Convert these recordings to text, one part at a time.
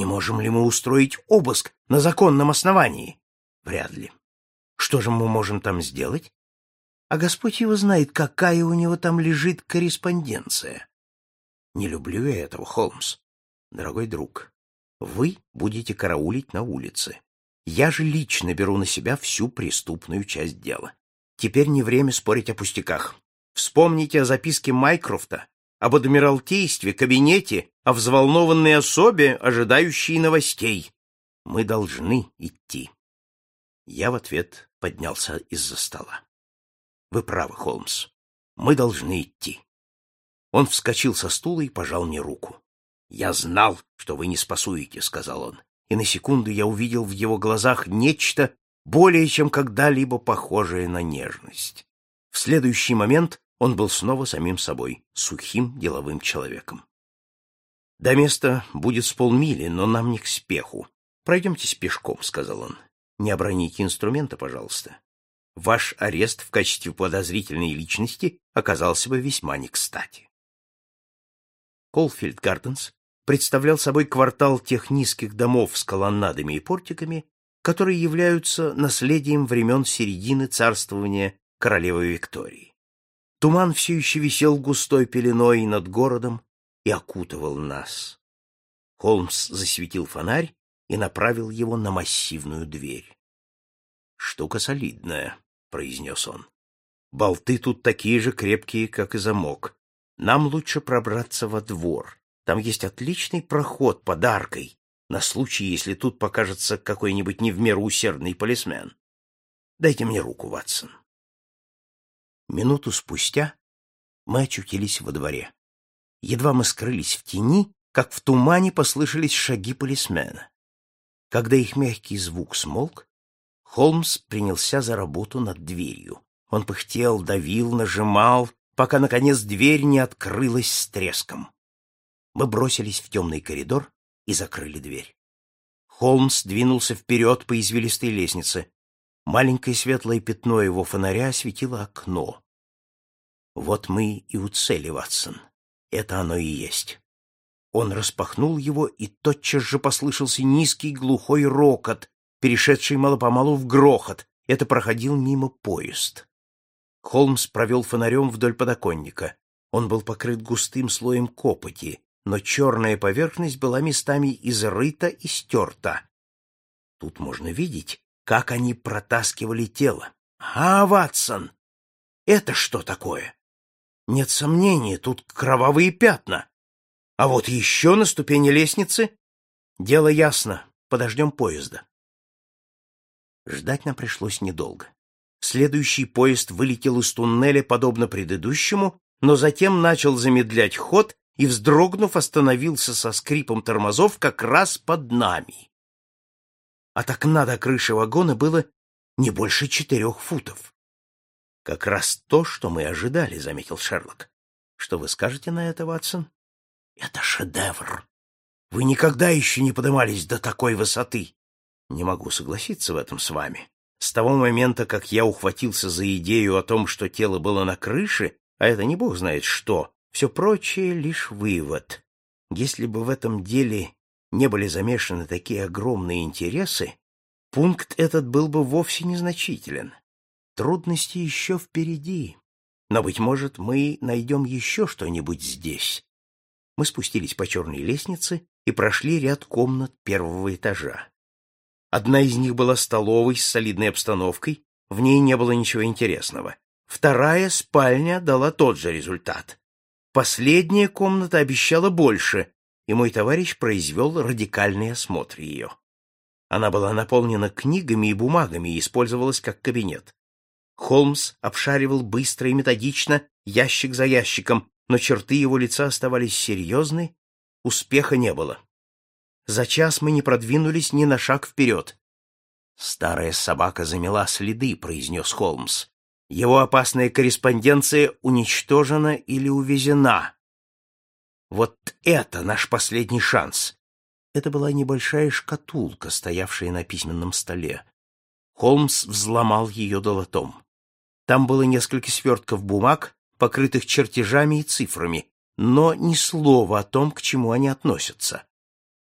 Не можем ли мы устроить обыск на законном основании? Вряд ли. Что же мы можем там сделать? А Господь его знает, какая у него там лежит корреспонденция. Не люблю я этого, Холмс. Дорогой друг, вы будете караулить на улице. Я же лично беру на себя всю преступную часть дела. Теперь не время спорить о пустяках. Вспомните о записке Майкрофта, об адмиралтействе, кабинете, о взволнованной особе, ожидающей новостей. Мы должны идти. Я в ответ поднялся из-за стола. Вы правы, Холмс. Мы должны идти. Он вскочил со стула и пожал мне руку. Я знал, что вы не спасуете, сказал он, и на секунду я увидел в его глазах нечто более чем когда-либо похожее на нежность. В следующий момент он был снова самим собой, сухим деловым человеком. До места будет с полмили, но нам не к спеху. Пройдемтесь пешком, сказал он. Не оброните инструмента, пожалуйста. Ваш арест в качестве подозрительной личности оказался бы весьма не кстати. Колфилд-Гарденс представлял собой квартал тех низких домов с колоннадами и портиками, которые являются наследием времен середины царствования королевы Виктории. Туман все еще висел густой пеленой над городом и окутывал нас. Холмс засветил фонарь и направил его на массивную дверь. «Штука солидная», — произнес он. «Болты тут такие же крепкие, как и замок. Нам лучше пробраться во двор. Там есть отличный проход под аркой, на случай, если тут покажется какой-нибудь не в меру усердный полисмен. Дайте мне руку, Ватсон». Минуту спустя мы очутились во дворе. Едва мы скрылись в тени, как в тумане послышались шаги полисмена. Когда их мягкий звук смолк, Холмс принялся за работу над дверью. Он пыхтел, давил, нажимал, пока, наконец, дверь не открылась с треском. Мы бросились в темный коридор и закрыли дверь. Холмс двинулся вперед по извилистой лестнице. Маленькое светлое пятно его фонаря осветило окно. Вот мы и у цели, Ватсон. Это оно и есть. Он распахнул его, и тотчас же послышался низкий глухой рокот, перешедший мало-помалу в грохот. Это проходил мимо поезд. Холмс провел фонарем вдоль подоконника. Он был покрыт густым слоем копоти, но черная поверхность была местами изрыта и стерта. Тут можно видеть, как они протаскивали тело. А, Ватсон, это что такое? Нет сомнения, тут кровавые пятна. А вот еще на ступени лестницы. Дело ясно, подождем поезда. Ждать нам пришлось недолго. Следующий поезд вылетел из туннеля, подобно предыдущему, но затем начал замедлять ход и, вздрогнув, остановился со скрипом тормозов как раз под нами. От окна до крыши вагона было не больше 4 футов. — Как раз то, что мы ожидали, — заметил Шерлок. — Что вы скажете на это, Ватсон? — Это шедевр. Вы никогда еще не поднимались до такой высоты. Не могу согласиться в этом с вами. С того момента, как я ухватился за идею о том, что тело было на крыше, а это не бог знает что, все прочее — лишь вывод. Если бы в этом деле не были замешаны такие огромные интересы, пункт этот был бы вовсе незначителен. Трудности еще впереди, но, быть может, мы найдем еще что-нибудь здесь. Мы спустились по черной лестнице и прошли ряд комнат первого этажа. Одна из них была столовой с солидной обстановкой, в ней не было ничего интересного. Вторая спальня дала тот же результат. Последняя комната обещала больше, и мой товарищ произвел радикальный осмотр ее. Она была наполнена книгами и бумагами и использовалась как кабинет. Холмс обшаривал быстро и методично, ящик за ящиком, но черты его лица оставались серьезны, успеха не было. За час мы не продвинулись ни на шаг вперед. «Старая собака замела следы», — произнес Холмс. «Его опасная корреспонденция уничтожена или увезена. Вот это наш последний шанс». Это была небольшая шкатулка, стоявшая на письменном столе. Холмс взломал ее долотом. Там было несколько свертков бумаг, покрытых чертежами и цифрами, но ни слова о том, к чему они относятся.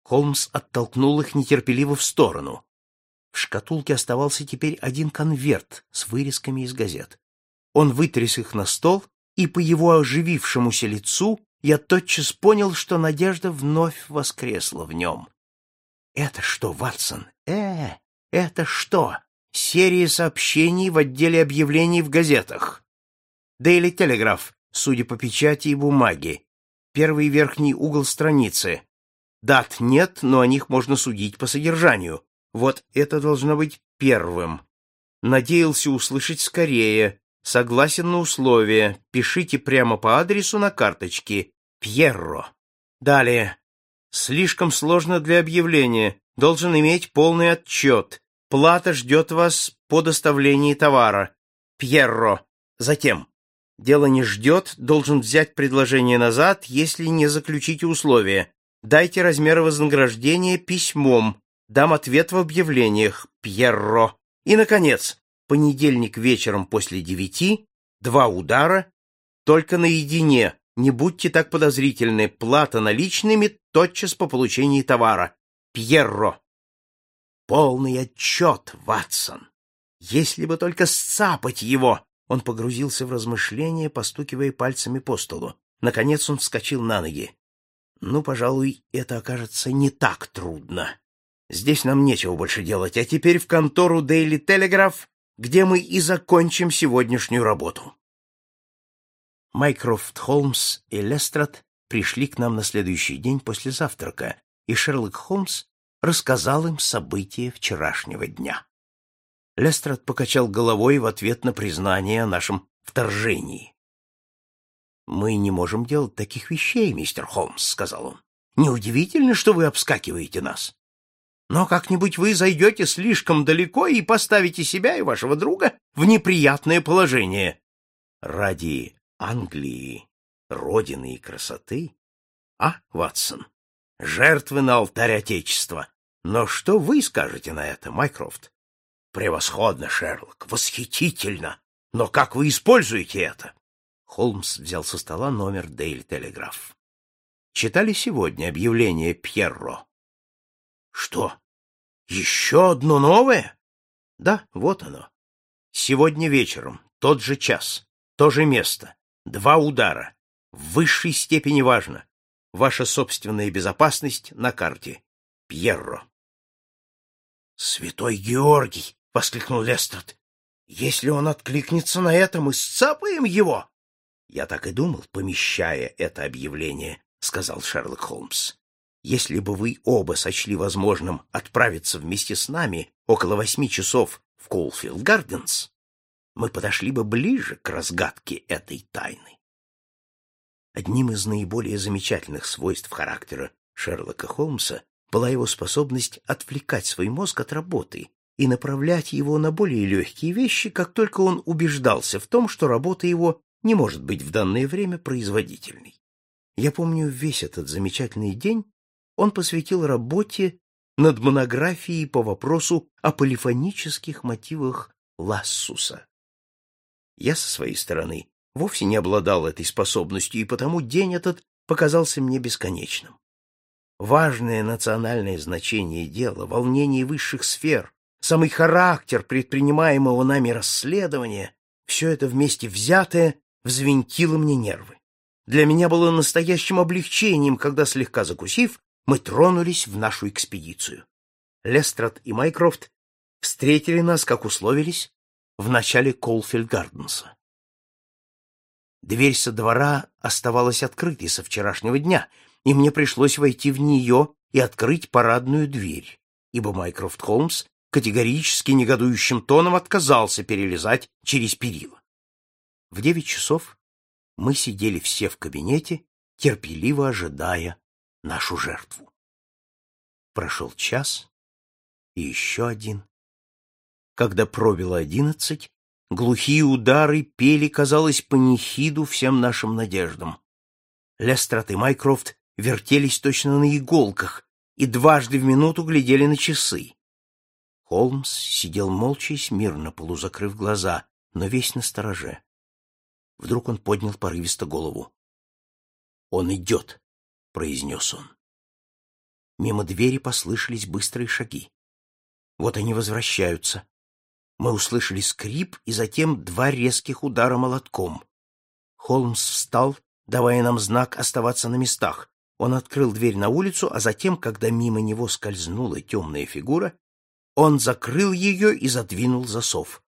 Холмс оттолкнул их нетерпеливо в сторону. В шкатулке оставался теперь один конверт с вырезками из газет. Он вытряс их на стол, и по его оживившемуся лицу я тотчас понял, что надежда вновь воскресла в нем. «Это что, Ватсон? Это что? Серия сообщений в отделе объявлений в газетах. Дейли Телеграф, судя по печати и бумаге. Первый верхний угол страницы. Дат нет, но о них можно судить по содержанию. Вот это должно быть первым. Надеялся услышать скорее. Согласен на условия. Пишите прямо по адресу на карточке. Пьерро. Далее. Слишком сложно для объявления. Должен иметь полный отчет. Плата ждет вас по доставлении товара. Пьерро. Затем. Дело не ждет, должен взять предложение назад, если не заключите условия. Дайте размеры вознаграждения письмом. Дам ответ в объявлениях. Пьерро. И, наконец, понедельник вечером после 9, 2 удара, только наедине. Не будьте так подозрительны. Плата наличными тотчас по получении товара. Пьерро. Полный отчет, Ватсон. Если бы только сцапать его. Он погрузился в размышления, постукивая пальцами по столу. Наконец он вскочил на ноги. Ну, пожалуй, это окажется не так трудно. Здесь нам нечего больше делать, а теперь в контору Дейли Телеграф, где мы и закончим сегодняшнюю работу. Майкрофт Холмс и Лестрад пришли к нам на следующий день после завтрака, и Шерлок Холмс рассказал им события вчерашнего дня. Лестрад покачал головой в ответ на признание о нашем вторжении. «Мы не можем делать таких вещей, мистер Холмс», — сказал он. «Неудивительно, что вы обскакиваете нас. Но как-нибудь вы зайдете слишком далеко и поставите себя и вашего друга в неприятное положение. Ради Англии, родины и красоты? А, Ватсон, жертвы на алтарь Отечества. Но что вы скажете на это, Майкрофт?» «Превосходно, Шерлок, восхитительно! Но как вы используете это?» Холмс взял со стола номер Дейли Телеграф. «Читали сегодня объявление Пьерро?» «Что? Еще одно новое?» «Да, вот оно. Сегодня вечером, тот же час, то же место, 2 удара. В высшей степени важно. Ваша собственная безопасность на карте. Пьерро». «Святой Георгий!» — воскликнул Лестрад. «Если он откликнется на это, мы сцапаем его!» «Я так и думал, помещая это объявление», — сказал Шерлок Холмс. «Если бы вы оба сочли возможным отправиться вместе с нами около 8 часов в Коулфилд-Гарденс, мы подошли бы ближе к разгадке этой тайны». Одним из наиболее замечательных свойств характера Шерлока Холмса была его способность отвлекать свой мозг от работы и направлять его на более легкие вещи, как только он убеждался в том, что работа его не может быть в данное время производительной. Я помню, весь этот замечательный день он посвятил работе над монографией по вопросу о полифонических мотивах Лассуса. Я, со своей стороны, вовсе не обладал этой способностью, и потому день этот показался мне бесконечным. Важное национальное значение дела, волнение высших сфер, самый характер предпринимаемого нами расследования — все это вместе взятое взвинтило мне нервы. Для меня было настоящим облегчением, когда, слегка закусив, мы тронулись в нашу экспедицию. Лестрад и Майкрофт встретили нас, как условились, в начале Коулфилд-Гарденса. Дверь со двора оставалась открытой со вчерашнего дня, и мне пришлось войти в нее и открыть парадную дверь, ибо Майкрофт Холмс категорически негодующим тоном отказался перелезать через перила. В 9 часов мы сидели все в кабинете, терпеливо ожидая нашу жертву. Прошел час, и еще один. Когда пробило 11, глухие удары пели, казалось, панихиду всем нашим надеждам. Лестрад и Майкрофт вертелись точно на иголках и дважды в минуту глядели на часы. Холмс сидел молча и смирно, полузакрыв глаза, но весь настороже. Вдруг он поднял порывисто голову. «Он идет», — произнес он. Мимо двери послышались быстрые шаги. Вот они возвращаются. Мы услышали скрип и затем 2 резких удара молотком. Холмс встал, давая нам знак оставаться на местах. Он открыл дверь на улицу, а затем, когда мимо него скользнула темная фигура, он закрыл ее и задвинул засов.